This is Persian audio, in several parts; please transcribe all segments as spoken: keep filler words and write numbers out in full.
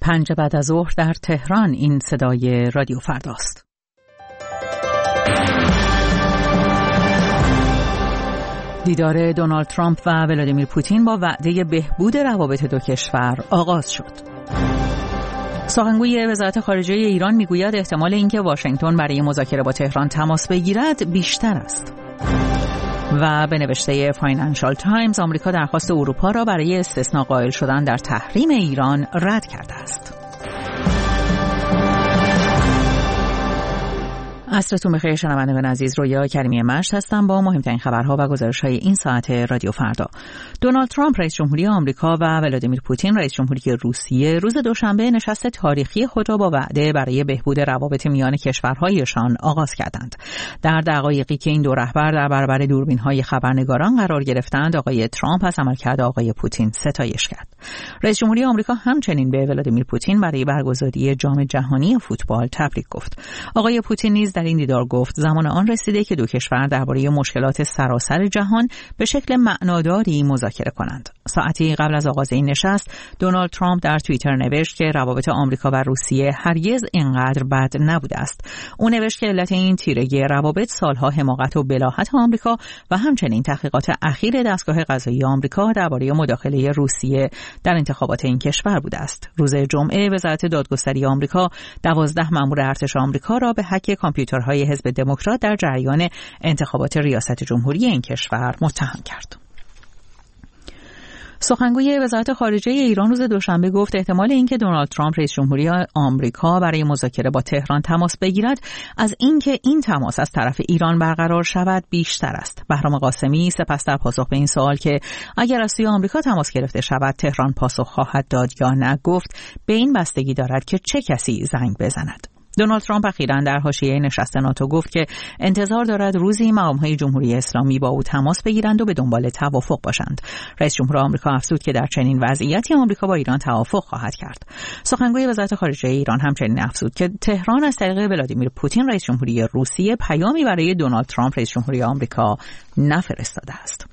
پنج بعد از ظهر در تهران. این صدای رادیو فرداست. دیدار دونالد ترامپ و ولادیمیر پوتین با وعده بهبود روابط دو کشور آغاز شد. سخنگوی وزارت خارجه ایران میگوید احتمال اینکه واشنگتن برای مذاکره با تهران تماس بگیرد بیشتر است. و به نوشته فاینانشال تایمز آمریکا درخواست اروپا را برای استثناء قائل شدن در تحریم ایران رد کرده است. عصرتون بخیر شنوندگان عزیز، رویا کریمی مشت هستم با مهمترین خبرها و گزارش‌های این ساعت رادیو فردا. دونالد ترامپ رئیس جمهوری آمریکا و ولادیمیر پوتین رئیس جمهوری روسیه روز دوشنبه نشست تاریخی خود را با وعده برای بهبود روابط میان کشورهایشان آغاز کردند. در دقایقی که این دو رهبر در برابر دوربین‌های خبرنگاران قرار گرفتند، آقای ترامپ از عملکرد آقای پوتین ستایش کرد. رئیس جمهوری آمریکا همچنین به ولادیمیر پوتین برای برگزاری جام جهانی فوتبال تبریک گفت. آقای پوتین نیز در این دیدار گفت زمان آن رسیده که دو کشور درباره مشکلات سراسر جهان به شکل معناداری مذاکره کنند. ساعتی قبل از آغاز این نشست، دونالد ترامپ در توییتر نوشت که روابط آمریکا و روسیه هرگز اینقدر بد نبوده است. او نوشت که علت این تیرگی روابط سالها حماقت و بلاهت آمریکا و همچنین تحقیقات اخیر دستگاه قضایی آمریکا درباره مداخله روسیه در انتخابات این کشور بوده است. روز جمعه وزارت دادگستری آمریکا دوازده مأمور ارتش آمریکا را به هک کامپیوترهای حزب دموکرات در جریان انتخابات ریاست جمهوری این کشور متهم کرد. سخنگوی وزارت خارجه ایران روز دوشنبه گفت احتمال اینکه دونالد ترامپ رئیس جمهوری آمریکا برای مذاکره با تهران تماس بگیرد از اینکه این تماس از طرف ایران برقرار شود بیشتر است. بهرام قاسمی سپس در پاسخ به این سوال که اگر از سوی آمریکا تماس گرفته شود تهران پاسخ خواهد داد یا نه گفت به این بستگی دارد که چه کسی زنگ بزند. دونالد ترامپ اخیراً در حاشیه نشست ناتو گفت که انتظار دارد روزی مقام‌های جمهوری اسلامی با او تماس بگیرند و به دنبال توافق باشند. رئیس جمهور آمریکا افزود که در چنین وضعیتی آمریکا با ایران توافق خواهد کرد. سخنگوی وزارت خارجه ایران همچنین افزود که تهران از طریق ولادیمیر پوتین رئیس جمهوری روسیه پیامی برای دونالد ترامپ رئیس جمهوری آمریکا نفرستاده است.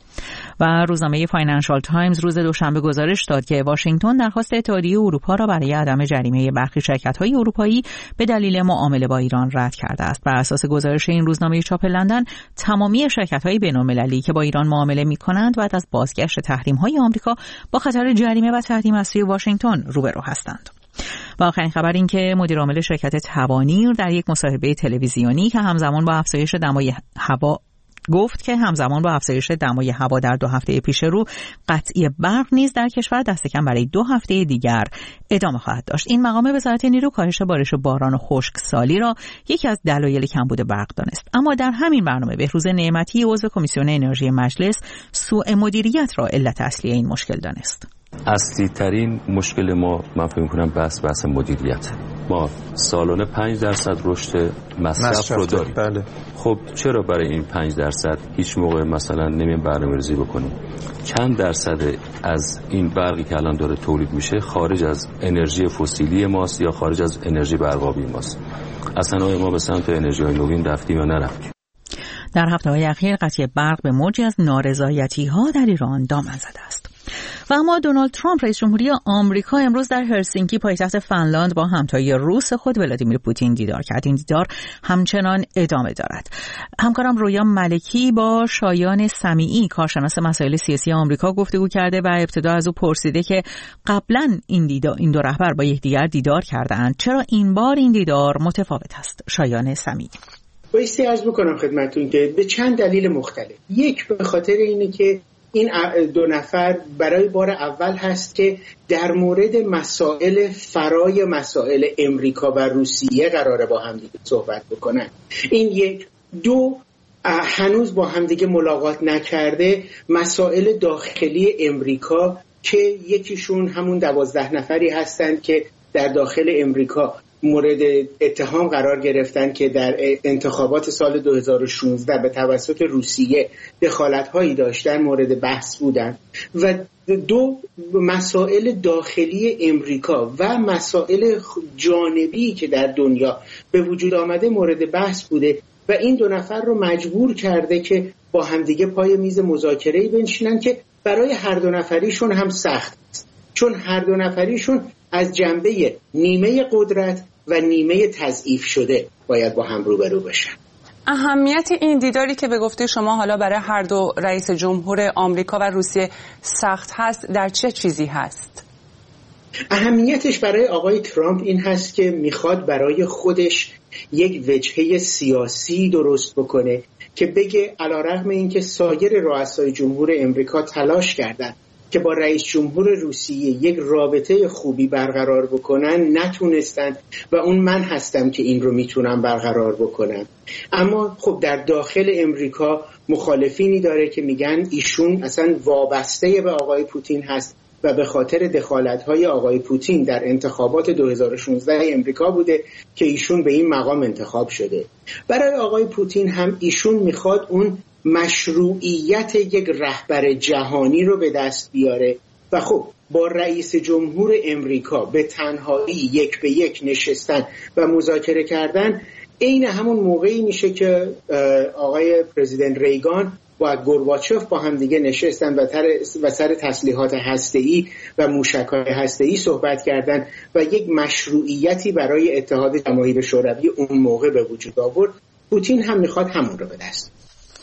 و روزنامه فاینانشال تایمز روز دوشنبه گزارش داد که واشنگتن درخواست اتحادیه اروپا را برای عدم جریمه برخی شرکت‌های اروپایی به دلیل معامله با ایران رد کرده است. بر اساس گزارش این روزنامه چاپ لندن، تمامی شرکت‌های بین‌المللی که با ایران معامله می‌کنند بعد از بازگشت تحریم‌های آمریکا با خطر جریمه و تحریم از سوی واشنگتن روبرو هستند. و آخرین خبر این که مدیر عامل شرکت توانیر در یک مصاحبه تلویزیونی که همزمان با افزایش دمای هوا گفت که همزمان با افزایش دمای هوا در دو هفته پیش رو قطعی برق نیز در کشور دست کم برای دو هفته دیگر ادامه خواهد داشت. این مقام وزارت نیرو کاهش بارش باران و خشکسالی را یکی از دلایل کمبود برق دانست. اما در همین برنامه بهروز نعمتی عضو کمیسیون انرژی مجلس سوء مدیریت را علت اصلی این مشکل دانست. اصلی ترین مشکل ما من فکر می‌کنم بحث بحث مدیریت. ما سالانه پنج درصد رشد مصرف رو داریم. بله. خب چرا برای این پنج درصد هیچ موقع مثلا نمی‌ایم برنامه‌ریزی بکنیم؟ چند درصد از این برقی که الان داره تولید میشه خارج از انرژی فسیلی ماست یا خارج از انرژی برقابی ماست؟ اصلا آیا ما به سمت انرژی‌های نوین رفتیم یا نرفتیم؟ در هفته‌های اخیر قطعی برق به موجی از نارضایتی‌ها در ایران دامن زده است. و اما دونالد ترامپ رئیس جمهوری آمریکا امروز در هلسینکی پایتخت فنلاند با همتای روس خود ولادیمیر پوتین دیدار کرد. این دیدار همچنان ادامه دارد. همکارم رویا ملکی با شایان سمیعی کارشناس مسائل سیاسی آمریکا گفتگو کرده و ابتدا از او پرسیده که قبلا این دیدار این دو رهبر با یکدیگر دیدار کردند، چرا این بار این دیدار متفاوت است؟ شایان سمیعی: بایستی عرض بکنم خدمتتون که به چند دلیل مختلف. یک، به خاطر اینه که این دو نفر برای بار اول هست که در مورد مسائل فرای مسائل امریکا و روسیه قراره با هم دیگه صحبت بکنن. این یک. دو، هنوز با هم دیگه ملاقات نکرده مسائل داخلی امریکا که یکیشون همون دوازده نفری هستند که در داخل امریکا مورد اتهام قرار گرفتن که در انتخابات سال دو هزار و شانزده به توسط روسیه دخالت‌هایی داشتن مورد بحث بودن. و دو، مسائل داخلی امریکا و مسائل جانبی که در دنیا به وجود آمده مورد بحث بوده و این دو نفر رو مجبور کرده که با همدیگه پای میز مذاکره‌ای بنشینن که برای هر دو نفریشون هم سخت است، چون هر دو نفریشون از جنبه نیمه قدرت و نیمه تضعیف شده باید با هم روبرو بشن. اهمیت این دیداری که به گفته شما حالا برای هر دو رئیس جمهور آمریکا و روسیه سخت هست در چه چیزی هست؟ اهمیتش برای آقای ترامپ این هست که میخواد برای خودش یک وجهه سیاسی درست بکنه که بگه علیرغم اینکه سایر رؤسای جمهور امریکا تلاش کردن که با رئیس جمهور روسیه یک رابطه خوبی برقرار بکنن نتونستن و اون من هستم که این رو میتونم برقرار بکنم. اما خب در داخل امریکا مخالفینی داره که میگن ایشون اصلا وابسته به آقای پوتین هست و به خاطر دخالت‌های آقای پوتین در انتخابات دو هزار و شانزده امریکا بوده که ایشون به این مقام انتخاب شده. برای آقای پوتین هم ایشون میخواد اون مشروعیت یک رهبر جهانی رو به دست بیاره و خب با رئیس جمهور امریکا به تنهایی یک به یک نشستن و مذاکره کردن عین همون موقعی میشه که آقای پرزیدنت ریگان و گورباچوف با هم دیگه نشستن و, و سر تسلیحات هسته‌ای و موشک‌های هسته‌ای صحبت کردن و یک مشروعیتی برای اتحاد جماهیر شوروی اون موقع به وجود آورد. پوتین هم میخواد همون رو به دست.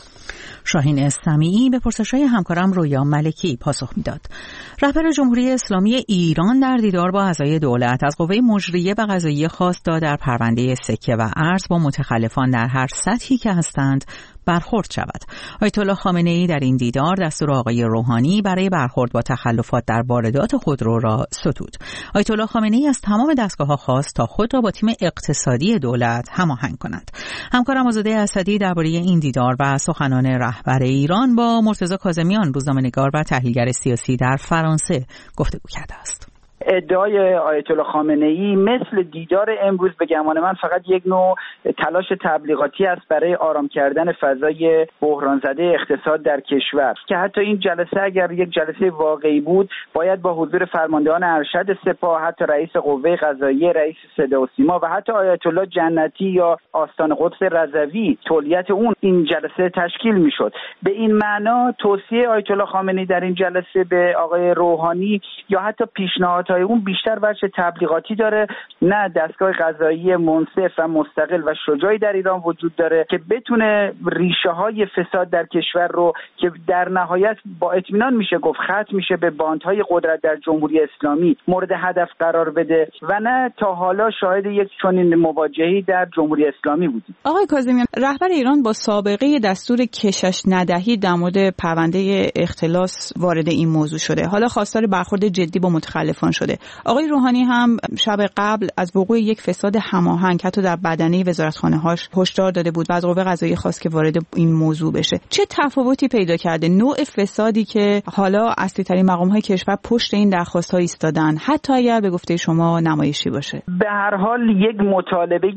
شاهین سمیعی به پرسش‌های همکارم رویا ملکی پاسخ میداد. رهبر جمهوری اسلامی ایران در دیدار با اعضای دولت از قوه مجریه و قضاییه خواست تا در پرونده سکه و ارز با متخلفان در هر سطحی که هستند برخورد شود. آیت الله خامنه‌ای در این دیدار دستور آقای روحانی برای برخورد با تخلفات در واردات خودرو را ستود. آیت الله خامنه‌ای از تمام دستگاه‌ها خواست تا خود را با تیم اقتصادی دولت هماهنگ کنند. همکارم آزاده اسدی درباره این دیدار و سخنان رهبر ایران با مرتضی کاظمیان روزنامه‌نگار و تحلیلگر سیاسی در فرانسه گفتگو کرده است. ادعای آیت الله خامنه‌ای مثل دیدار امروز به گمان من فقط یک نوع تلاش تبلیغاتی است برای آرام کردن فضای بحران زده اقتصاد در کشور که حتی این جلسه اگر یک جلسه واقعی بود باید با حضور فرماندهان ارشد سپاه، حتی رئیس قوه قضاییه، رئیس صدا و سیما و حتی آیت الله جنتی یا آستان قدس رضوی تولیت اون این جلسه تشکیل میشد. به این معنا توصیه آیت الله خامنه‌ای در این جلسه به آقای روحانی یا حتی پیشنهاد اون بیشتر وجه تبلیغاتی داره، نه دستگاه قضایی منصف و مستقل و شجاعی در ایران وجود داره که بتونه ریشه های فساد در کشور رو که در نهایت با اطمینان میشه گفت ختم میشه به باندهای قدرت در جمهوری اسلامی مورد هدف قرار بده و نه تا حالا شاهد یک چنین مواجهه‌ای در جمهوری اسلامی بودیم. آقای کاظمیان، رهبر ایران با سابقه دستور کشش ندهی در مورد پرونده اختلاس وارد این موضوع شده، حالا خواستار برخورد جدی با متخلفان شده. آقای روحانی هم شب قبل از وقوع یک فساد هماهنگ حتی در بدنه وزارتخانه‌هاش هشدار داده بود و از قوه قضاییه خواست که وارد این موضوع بشه. چه تفاوتی پیدا کرده نوع فسادی که حالا اصلی ترین مقام‌های کشور پشت این درخواست‌ها ایستادن، حتی اگر به گفته شما نمایشی باشه؟ به هر حال یک مطالبه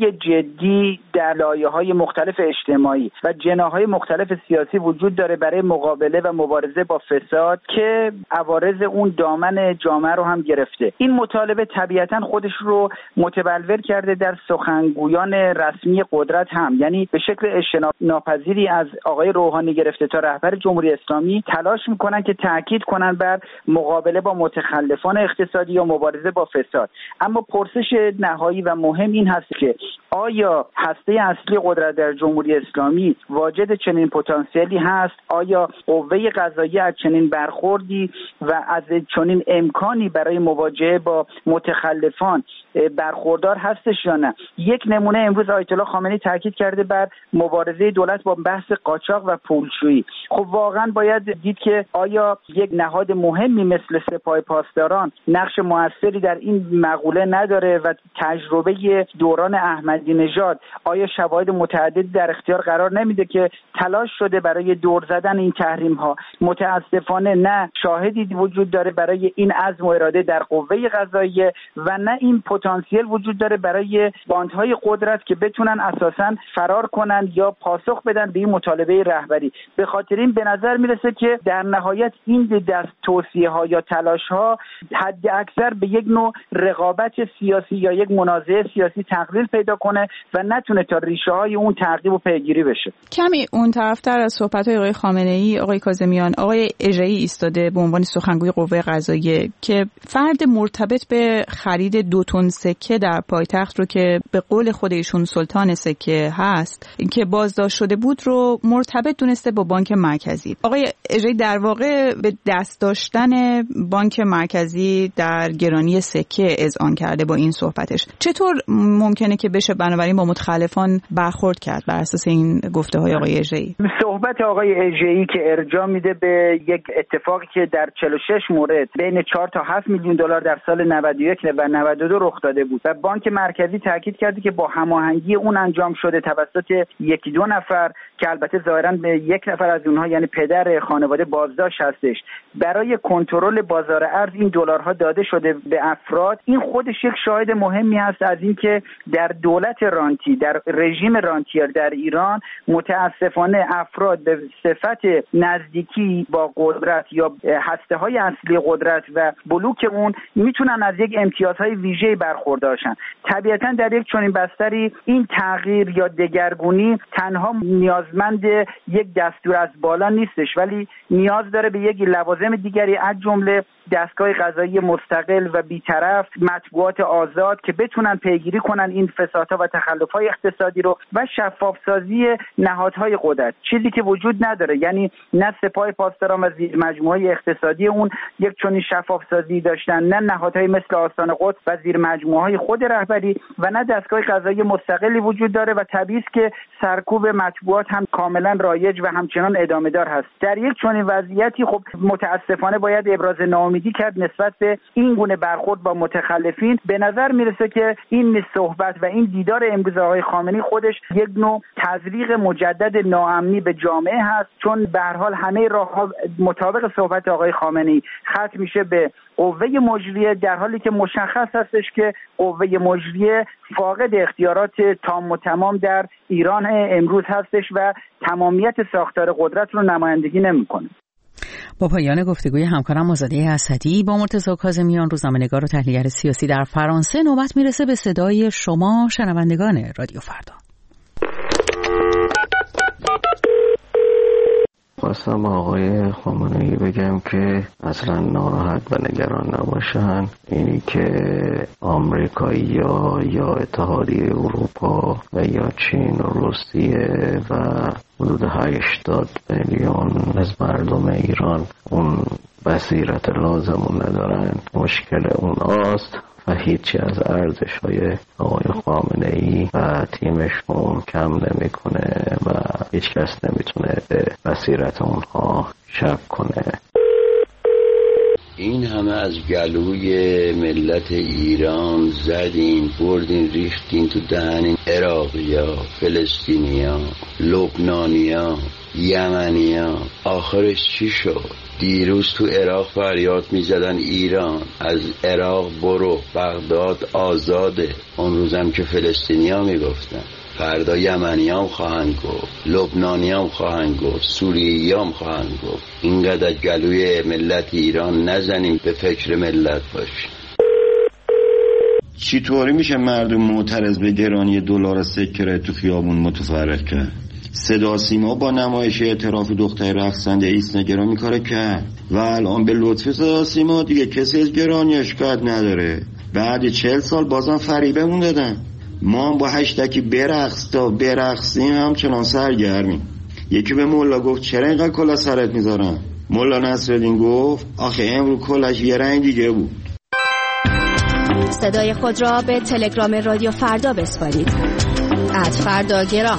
جدی در لایه‌های مختلف اجتماعی و جناح‌های مختلف سیاسی وجود داره برای مقابله و مبارزه با فساد که عوارض اون دامن جامعه رو هم گرفته. این مطالبه طبیعتاً خودش رو متبلور کرده در سخنگویان رسمی قدرت هم، یعنی به شکل اجتناب ناپذیری از آقای روحانی گرفته تا رهبر جمهوری اسلامی تلاش میکنن که تاکید کنن بر مقابله با متخلفان اقتصادی و مبارزه با فساد. اما پرسش نهایی و مهم این هست که آیا هسته اصلی قدرت در جمهوری اسلامی واجد چنین پتانسیلی هست؟ آیا قوه قضاییه از چنین برخوردی و از چنین امکانی برای مواجهه با متخلفان برخوردار هستش یا نه؟ یک نمونه امروز آیت الله خامنه‌ای تاکید کرده بر مبارزه دولت با بحث قاچاق و پولشویی. خب واقعا باید دید که آیا یک نهاد مهمی مثل سپاه پاسداران نقش موثری در این مقوله نداره و تجربه دوران احمدی نژاد آیا شواهد متعددی در اختیار قرار نمیده که تلاش شده برای دور زدن این تحریم ها؟ متاسفانه نه شاهدی وجود داره برای این عزم و اراده در قوه قضاییه و نه این پتانسیل وجود داره برای باندهای قدرت که بتونن اساساً فرار کنن یا پاسخ بدن به این مطالبه رهبری. به خاطر این به نظر میرسه که در نهایت این دست توصیه ها یا تلاش ها حد اکثر به یک نوع رقابت سیاسی یا یک منازعه سیاسی تقلیل پیدا کنه و نتونه تا ریشه های اون تعقیب و پیگیری بشه. کمی اون طرفتر از صحبت های آقای خامنه‌ای، آقای کاظمیان، آقای اژه‌ای ایستاده به عنوان سخنگوی قوه قضاییه که فرد عمد مرتبط به خرید دو تن سکه در پایتخت رو که به قول خود ایشون سلطان سکه هست که بازداشت شده بود رو مرتبط دونسته با بانک مرکزی. آقای اژه‌ای در واقع به دست داشتن بانک مرکزی در گرانی سکه اذعان کرده با این صحبتش. چطور ممکنه که بشه بنابراین با متخلفان برخورد کرد بر اساس این گفته های آقای اژه‌ای؟ صحبت آقای اژه‌ای که ارجاع میده به یک اتفاقی که در چهل و شش مورد بین چهار تا هفت میلیون دلار در سال نود و یک و نود و دو رخ داده بود و بانک مرکزی تاکید کرده که با هماهنگی اون انجام شده توسط یکی دو نفر که البته ظاهرا به یک نفر از اونها یعنی پدر خانواده بازداشت هستش برای کنترل بازار ارز این دلارها داده شده به افراد. این خودش یک شاهد مهمی هست از اینکه در دولت رانتی در رژیم رانتیر در ایران متاسفانه افراد به صفت نزدیکی با قدرت یا هسته‌های اصلی قدرت و بلوک اون میتونن از یک امتیازهای ویژه‌ای برخوردار شن. طبیعتاً در یک چنین بستری این تغییر یا دگرگونی تنها نیازمند یک دستور از بالا نیستش ولی نیاز داره به یک لوازم دیگری از جمله دستگاه قضایی مستقل و بی‌طرف، مطبوعات آزاد که بتونن پیگیری کنن این فسادها و تخلف‌های اقتصادی رو و شفافسازی نهادهای قدرت، چیزی که وجود نداره. یعنی نه سپاه پاسداران و زیر مجموعه اقتصادی اون یک چنین شفافسازی داشتن، نه نهادهای مثل آستان قدس و زیر مجموعه خود رهبری و نه دستگاه قضایی مستقلی وجود داره و طبیعی است که سرکوب مطبوعات هم کاملا رایج و همچنان ادامه دار هست. در یک چنین وضعیتی خب متاسفانه باید ابراز ناامیدی کرد نسبت به این گونه برخورد با متخلفین. به نظر میرسه که این صحبت و این دیدار امروز آقای خامنه‌ای خودش یک نوع تزریق مجدد ناامنی به جامعه هست، چون به هر حال همه راه‌ها مطابق صحبت آقای خامنه‌ای ختم میشه به قوه مجریه، در حالی که مشخص هستش که قوه مجریه فاقد اختیارات تام و تمام در ایران امروز هستش و تمامیت ساختار قدرت رو نمایندگی نمی‌کنه. با پایان گفتگوی همکارم آزاده اسدی با مرتضی کاظمیان، روزنامه‌نگار و تحلیلگر سیاسی در فرانسه، نوبت میرسه به صدای شما شنوندگان رادیو فردا. خواستم آقای خامنه‌ای بگم که اصلا ناراحت و نگران نباشن. اینی که آمریکایی‌ها یا اتحادیه اروپا و یا چین و روسیه و حدود هشتاد میلیون از مردم ایران اون بصیرت لازمون ندارن، مشکل اوناست و هیچی از ارزش‌های آقای خامنه‌ای و تیمشون کم نمی‌کنه و هیچ کس نمیتونه به بصیرت اونها شک کنه. این همه از گلوی ملت ایران زدین، بردین، ریختین تو دهن عراقیا، فلسطینیا، لبنانیا، یمنیا. آخرش چی شد؟ دیروز تو عراق فریاد می زدن ایران از عراق برو، بغداد آزاده. اون روزم که فلسطینیا می گفتن، فردا یمنیام خواهند گفت، لبنانیام خواهند گفت، سورییام خواهند گفت. اینقدر گلوی ملت ایران نزنیم، به فکر ملت باشیم. چطوری میشه مردم معترض به گرانی دلار سکه تو خیابون متفرق کرد؟ صدا سیما با نمایش اعتراف دختر رقصنده ایسنا گرامی کاره کرد و الان به لطف صدا سیما دیگه کسی از گرانی شکایت نداره. بعد چهل سال بازم فریبمون دادن. ما هم با هشتکی برقص تا برقصیم همچنان سرگرمیم. یکی به مولا گفت چرا اینقدر کلا سرت میذارن؟ مولا نصرالدین گفت آخه امروز کلاش یه رنگ دیگه بود. صدای خود را به تلگرام رادیو فردا بسپارید. ات فردا گرام.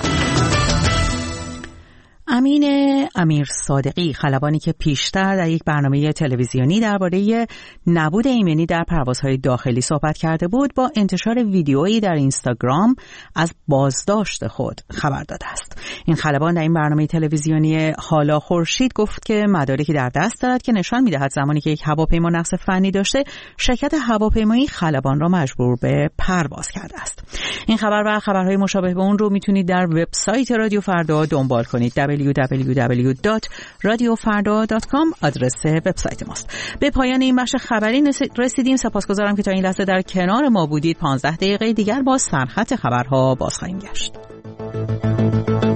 امین امیر صادقی، خلبانی که پیشتر در یک برنامه تلویزیونی درباره نبود ایمنی در پروازهای داخلی صحبت کرده بود، با انتشار ویدیویی در اینستاگرام از بازداشت خود خبر داده است. این خلبان در این برنامه تلویزیونی حالا خورشید گفت که مدارکی در دست دارد که نشان می‌دهد زمانی که یک هواپیما نقص فنی داشته، شرکت هواپیمایی خلبان را مجبور به پرواز کرده است. این خبر و خبرهای مشابه به اون رو میتونید در وبسایت رادیو فردا دنبال کنید. دبلیو دبلیو دبلیو دات رادیو فردا دات کام آدرس وبسایت ماست. به پایان این بخش خبری رسیدیم. سپاسگزارم که تا این لحظه در کنار ما بودید. پانزده دقیقه دیگر با سرخط خبرها باز خواهیم گشت.